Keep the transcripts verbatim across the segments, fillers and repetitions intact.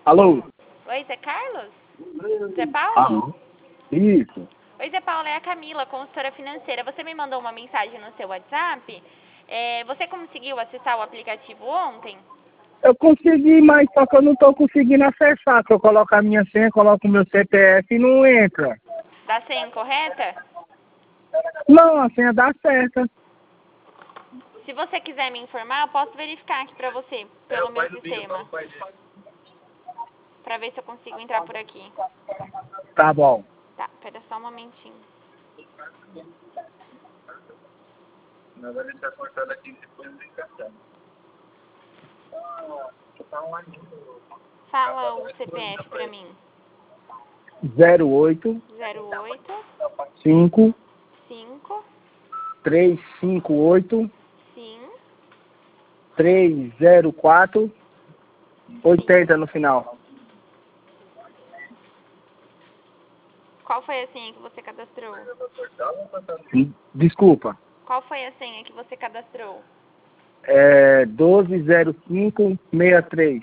Alô? Oi, Zé Carlos? Zé Paulo? Ah, isso. Oi, Zé Paulo, é a Camila, consultora financeira. Você me mandou uma mensagem no seu WhatsApp. É, você conseguiu acessar o aplicativo ontem? Eu consegui, mas só que eu não tô conseguindo acessar. Se eu coloco a minha senha, coloco o meu C P F e não entra. Da senha incorreta? Não, a senha dá certa. Se você quiser me informar, eu posso verificar aqui pra você, pelo meu sistema. Pra ver se eu consigo entrar por aqui. Tá bom. Tá, pera só um momentinho. Nós vamos estar cortando aqui depois do cartão. Fala o C P F pra mim. zero oito zero oito cinco cinco três cinco oito sim três zero quatro oitenta no final. Qual foi a senha que você cadastrou? Desculpa. Qual foi a senha que você cadastrou? É doze zero cinco sessenta e três.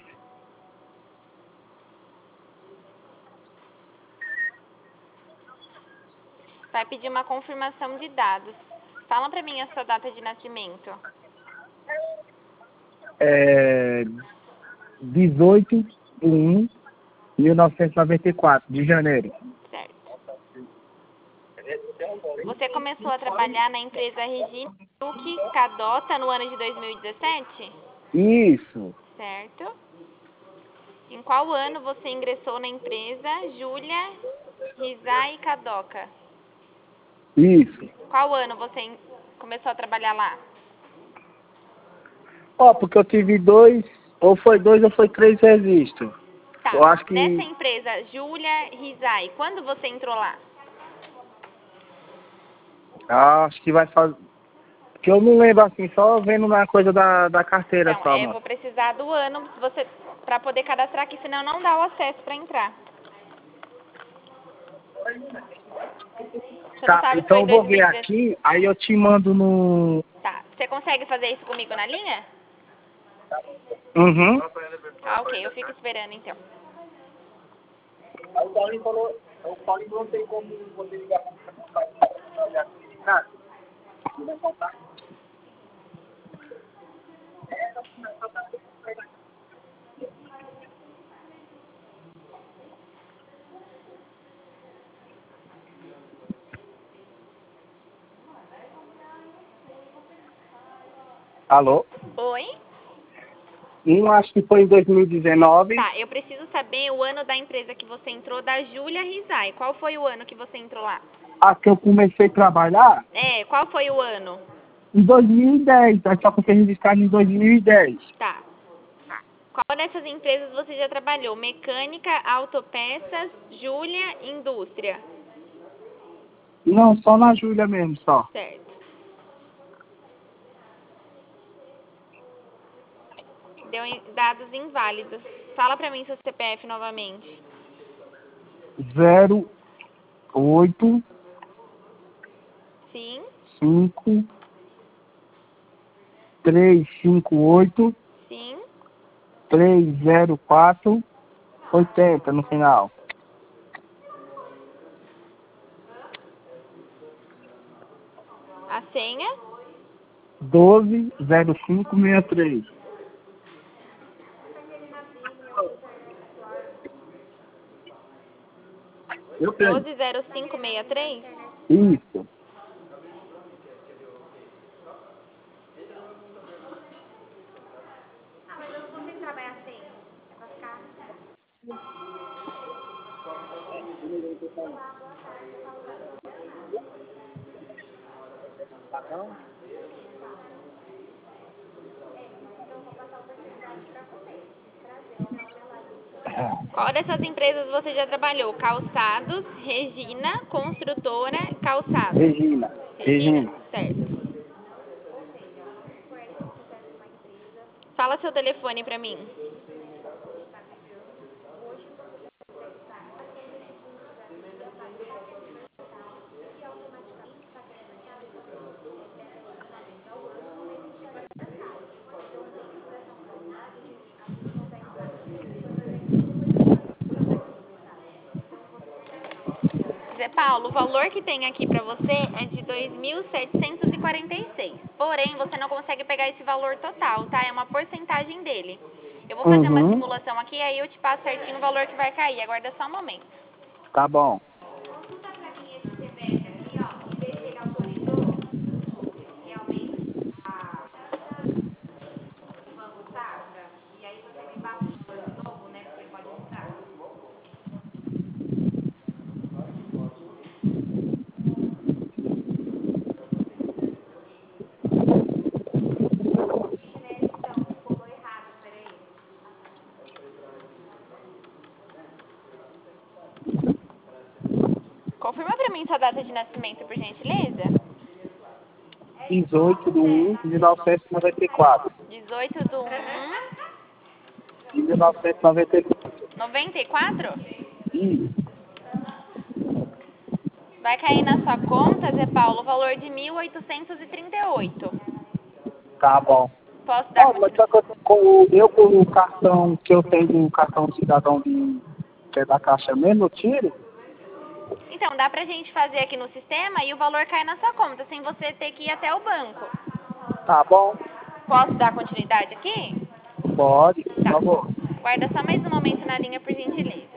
Vai pedir uma confirmação de dados. Fala pra mim a sua data de nascimento. É dezoito de um de mil novecentos e noventa e quatro, de janeiro. Certo. Você começou a trabalhar na empresa Regina Duque Cadota no ano de dois mil e dezessete? Isso. Certo. Em qual ano você ingressou na empresa Júlia Rizai Cadoca? Isso. Qual ano você in- começou a trabalhar lá? Ó, porque eu tive dois, ou foi dois ou foi três registros. Tá, Eu acho que... nessa empresa Júlia Rizai, quando você entrou lá? Ah, acho que vai fazer... Que eu não lembro assim, só vendo na coisa da, da carteira Então, só, é, eu mano. vou precisar do ano se você, pra poder cadastrar aqui, senão não dá o acesso pra entrar. Você não Tá, sabe se então foi eu em vou ver dois mil e dezessete? aqui, aí eu te mando no... Tá, você consegue fazer isso comigo na linha? Uhum. Ah, ok, eu fico esperando então. O Paulinho falou, o Paulinho não tem como você ligar pra Alô? Oi? Um acho que foi em dois mil e dezenove. Tá, eu preciso saber o ano da empresa que você entrou, da Júlia Rizai. Qual foi o ano que você entrou lá? A que eu comecei a trabalhar É, qual foi o ano? em dois mil e dez. Aí só que eu fui registrado em dois mil e dez. Tá. Qual dessas empresas você já trabalhou? Mecânica, autopeças, Júlia, indústria. Não, só na Júlia mesmo, só. Certo. Deu em- dados inválidos. Fala pra mim seu C P F novamente. Zero oito Sim, cinco três cinco oito sim. três zero quatro oitenta no final. A senha? doze zero cinco sessenta e três. Eu tenho. doze zero cinco sessenta e três? Isso. Qual dessas empresas você já trabalhou? Calçados, Regina, Construtora, Calçados. Regina. Regina? Regina. Certo. Fala seu telefone pra mim. Paulo, o valor que tem aqui para você é de dois mil setecentos e quarenta e seis. Porém, você não consegue pegar esse valor total, tá? É uma porcentagem dele. Eu vou fazer uma Uhum. simulação aqui, aí eu te passo certinho o valor que vai cair. Aguarda só um momento. Tá bom. Consulta pra mim esse C P F aqui, ó, e vê se ele autorizou realmente a Banco Safra. E aí você me passa o valor de novo, né? Porque pode entrar. Confirma pra mim sua data de nascimento, por gentileza. dezoito de um de mil novecentos e noventa e quatro. dezoito de um De mil novecentos e noventa e quatro. de noventa e quatro? Isso. Vai cair na sua conta, Zé Paulo, o valor de mil oitocentos e trinta e oito. Tá bom. Posso dar Ó, mas continuidade? só que eu, com o, eu com o cartão que eu tenho, o cartão cidadão de, que é da Caixa mesmo, eu tiro? Então, dá pra gente fazer aqui no sistema e o valor cai na sua conta, sem você ter que ir até o banco. Tá bom. Posso dar continuidade aqui? Pode, por Tá. favor. Guarda só mais um momento na linha, por gentileza.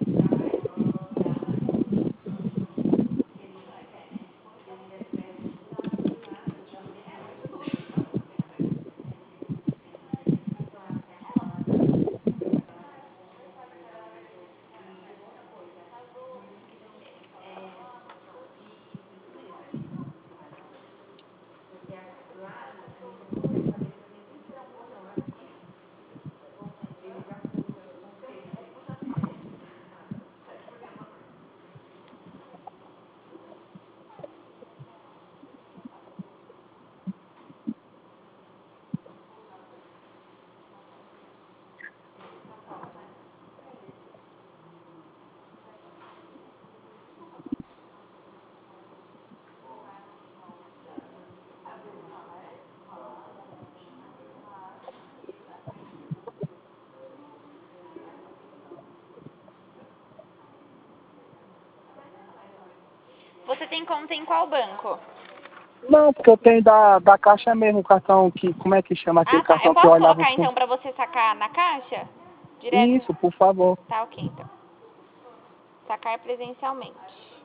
Você tem conta em qual banco? Não, porque eu tenho da, da Caixa mesmo, o cartão que, como é que chama aquele Ah, tá. Eu cartão que eu posso olhava colocar os então fundos? pra você sacar na caixa? Direto? Isso, por favor. Tá, ok, então. Sacar presencialmente.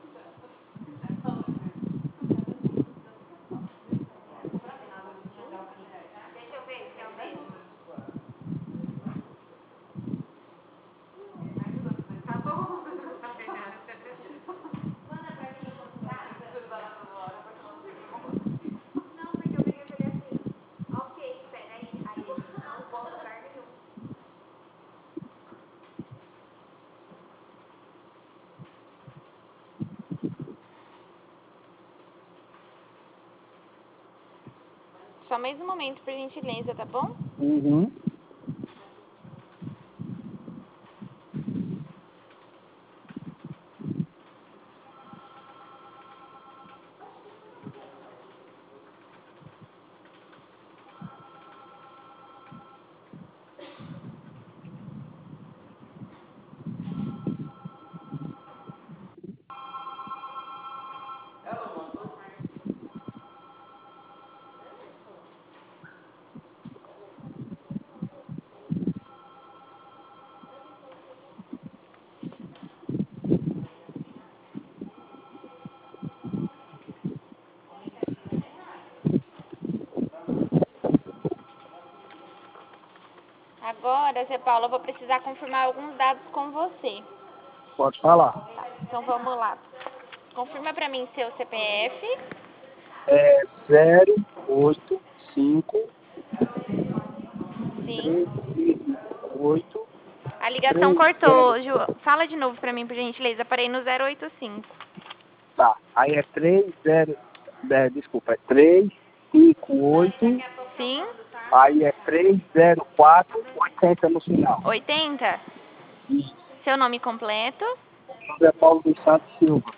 Deixa eu ver se é o mesmo. Tá bom. Manda pra mim, tá? Não, porque eu peguei e falei assim, ok, peraí. Aí ele, não vou a lugar nenhum. Só mais um momento, por gentileza, tá bom? Uhum. Agora, Zé Paulo, eu vou precisar confirmar alguns dados com você. Pode falar. Tá, então vamos lá. Confirma pra mim seu C P F. É zero oito cinco Sim. três oito A ligação três zero. cortou, Ju. Fala de novo pra mim, por gentileza. Parei no zero oito cinco. Tá. Aí é três zero. É, desculpa, é três cinco oito. Sim. Aí é três zero quatro oitenta no final. oitenta. Isso. Seu nome completo. José Paulo dos Santos Silva.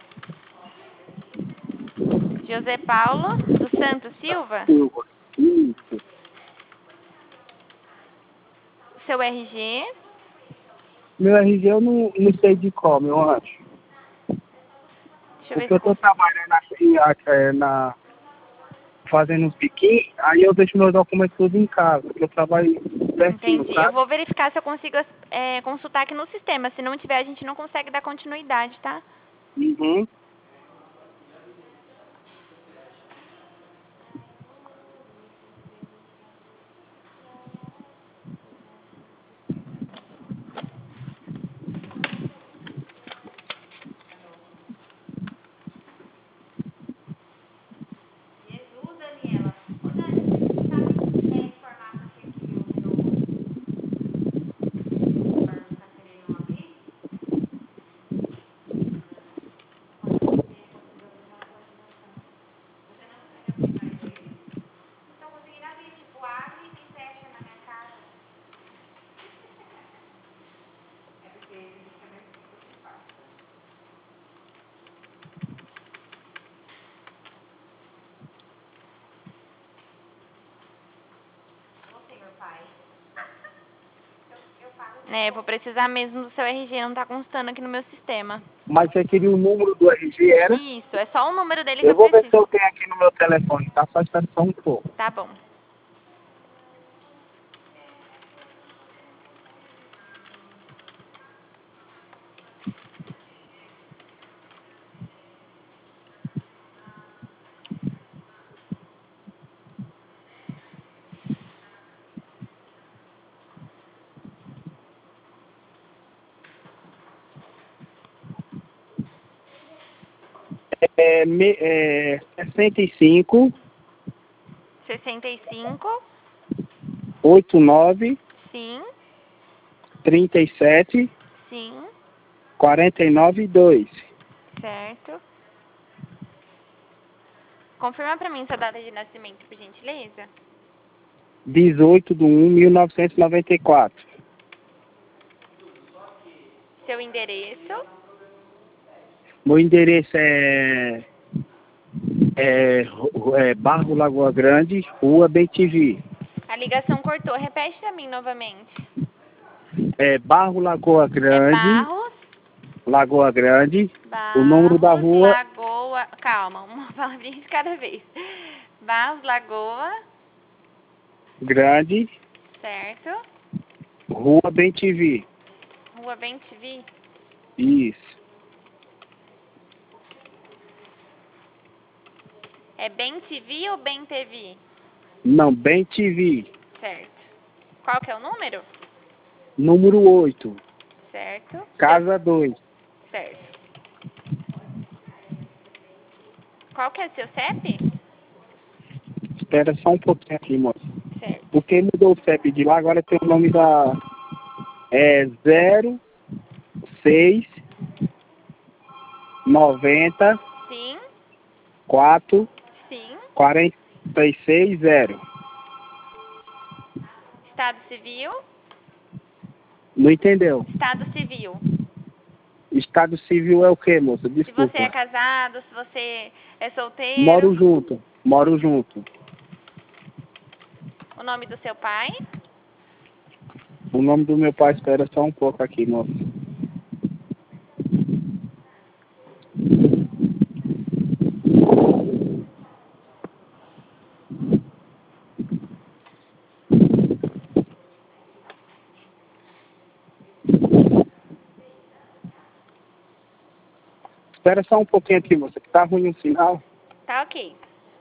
José Paulo dos Santos Silva. Silva. Isso. Seu R G. Meu R G eu não, não sei de qual, meu anjo. Deixa eu ver Porque se eu tô consigo. trabalhando aqui, é, na, fazendo uns biquinhos, aí eu deixo meus documentos tudo em casa, porque eu trabalho pertinho, Entendi. Eu sabe? vou verificar se eu consigo é, consultar aqui no sistema. Se não tiver, a gente não consegue dar continuidade, tá? Uhum. Jesus, Daniela. Ô, Dani, você sabe é, informar por que que o meu banco tá querendo abrir? Pode ser, conseguiu abrir uma coordenação. Você não consegue abrir mais ele? Não tô conseguindo abrir, tipo, abre e fecha na minha casa. É porque ele fica mais fácil. Ô, senhor pai. Eu, eu falo. É, vou precisar mesmo do seu R G, não tá constando aqui no meu sistema. Mas você queria o número do R G, era? Isso, é só o número dele que Eu eu vou ver se preciso. eu tenho aqui no meu telefone, tá? Só espera só um pouco. Tá bom. É, me, é sessenta e cinco, sessenta e cinco, oitenta e nove, sim, trinta e sete, sim, quarenta e nove, dois. certo. Confirma pra mim sua data de nascimento, por gentileza. dezoito de um de mil novecentos e noventa e quatro. Seu endereço. Meu endereço é, é, ru- é Barro Lagoa Grande, Rua Bem T V. A ligação cortou. Repete pra mim novamente. É Barro Lagoa É Grande, Barros, Lagoa Grande. O número da Barros, rua, Lagoa... Calma, uma palavrinha de cada vez. Barros, Lagoa, Grande, certo. Rua Bem T V. Rua Bem T V. Isso. É Bem T V ou Bem T V? Não, Bem T V. Certo. Qual que é o número? Número oito, Certo. Casa dois. Certo. Qual que é o seu C E P? Espera só um pouquinho aqui, moço. Certo. Porque mudou o C E P de lá, agora tem o nome da... É zero seis noventa Sim, quatro sim. quarenta e seis zero. Estado civil? Não entendeu? Estado civil. Estado civil é o quê, moça? Se você é Desculpa. casado, se você é solteiro. Moro junto. Moro junto. O nome do seu pai? O nome do meu pai, espera só um pouco aqui, moça. Espera só um pouquinho aqui, moça, que tá ruim o sinal. Tá ok.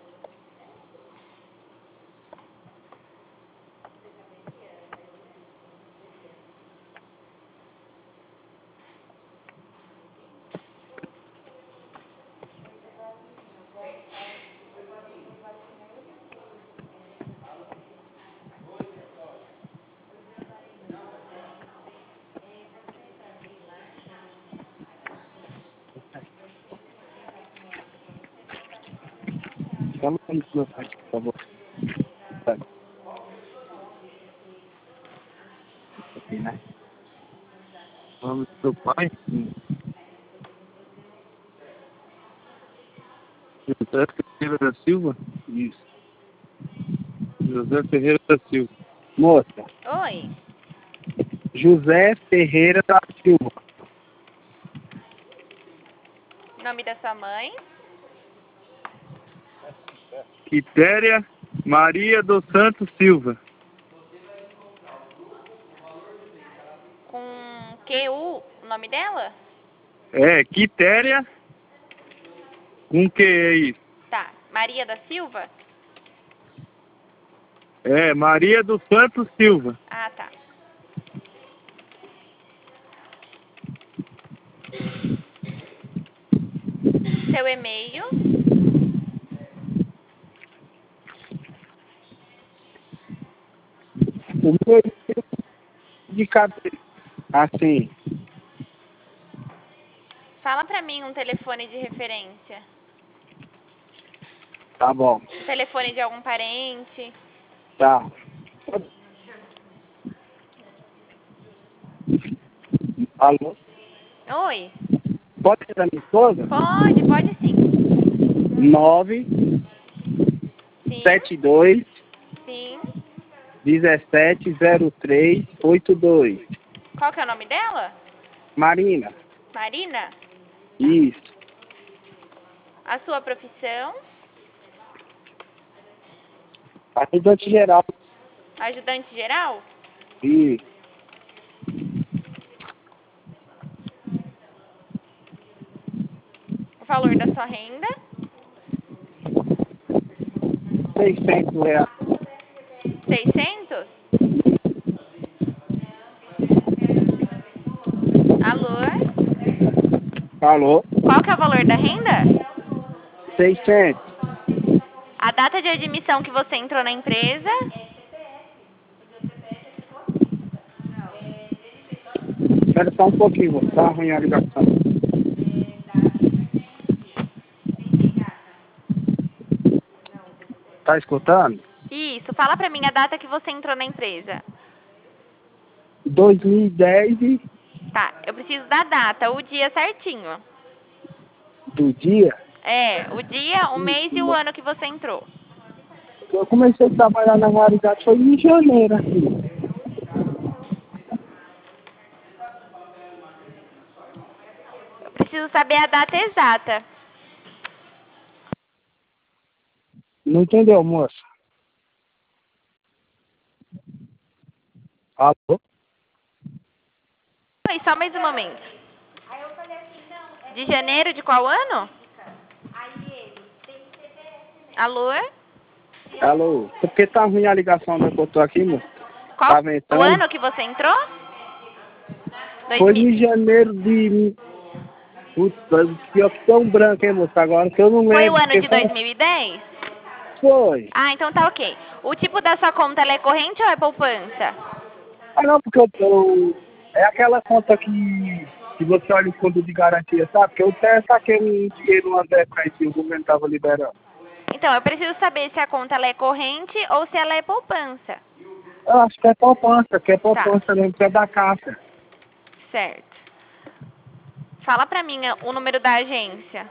Fala o nome do meu pai, por favor. Tá. Aqui, né? O nome do seu pai? Sim. José Ferreira da Silva? Isso. José Ferreira da Silva. Moça, Oi. José Ferreira da Silva. Nome da sua mãe. Quitéria Maria dos Santos Silva. Com Q U, o nome dela? É, Quitéria. Com que é isso? Tá. Maria da Silva? É, Maria dos Santos Silva. Ah, tá. Seu e-mail. O meu de cabeça. Assim. Fala pra mim um telefone de referência. Tá bom. Um telefone de algum parente. Tá. Alô? Oi. Pode ser da minha esposa? Pode, pode sim. nove Sim, sete dois sim. dezessete zero três oito dois. Qual que é o nome dela? Marina. Marina? Isso. A sua profissão? Ajudante geral. Ajudante geral? Isso. O valor da sua renda? seiscentos reais. seiscentos? Alô? Alô? Qual que é o valor da renda? seiscentos. A data de admissão que você entrou na empresa? Espera só um pouquinho, vou tá ruim a ligação. Tá escutando? Isso, fala pra mim a data que você entrou na empresa. dois mil e dez Tá, eu preciso da data, o dia certinho. do dia. É, o dia, o mês e o ano que você entrou. Eu comecei a trabalhar na realidade foi em janeiro, assim. Eu preciso saber a data exata. Não entendeu, moça? Alô? Oi, só mais um momento. De janeiro de qual ano? Alô? Alô? Por que tá ruim a ligação da que eu tô aqui, moça? Qual Tá o ventando? ano que você entrou? Foi dois mil. em janeiro de... Putz, pior que tão branco, hein, moça? Agora que eu não Foi o lembro. ano porque de foi... dois mil e dez? Foi. Ah, então tá ok. O tipo da sua conta, ela é corrente ou é poupança? Ah, não, porque eu tô... É aquela conta que, que você olha o fundo de garantia, sabe? Que eu até saquei um dinheiro uma época aí que o governo tava liberando. Então, eu preciso saber se a conta ela é corrente ou se ela é poupança. Eu acho que é poupança, que é poupança mesmo, que é da Caixa. Certo. Fala pra mim o número da agência.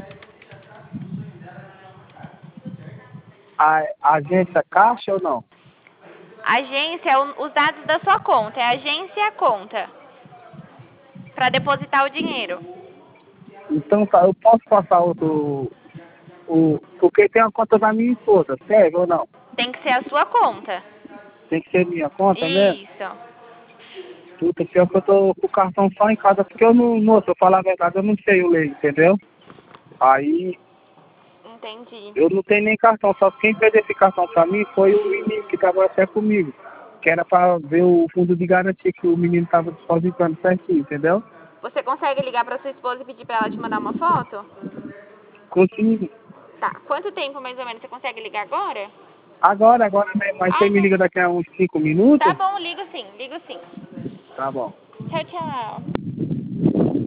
A, a agência Caixa ou não? Agência é o- os dados da sua conta. É a agência e a conta. Pra depositar o dinheiro. Então tá, eu posso passar outro... O, porque tem a conta da minha esposa, serve ou não? Tem que ser a sua conta. Tem que ser minha conta mesmo? Isso. Puta, pior que eu tô com o cartão só em casa, porque eu não, moço, eu falar a verdade, eu não sei o ler, entendeu? Aí, Entendi. eu não tenho nem cartão, só quem fez esse cartão pra mim foi o menino que trabalha até comigo, que era pra ver o fundo de garantia que o menino tava depositando certinho, entendeu? Você consegue ligar pra sua esposa e pedir pra ela te mandar uma foto? Consigo. Tá. Quanto tempo mais ou menos você consegue ligar agora? Agora, agora mesmo, mas Ah, você me então- liga daqui a uns cinco minutos? Tá bom, ligo sim, ligo sim. Tá bom. Tchau, tchau.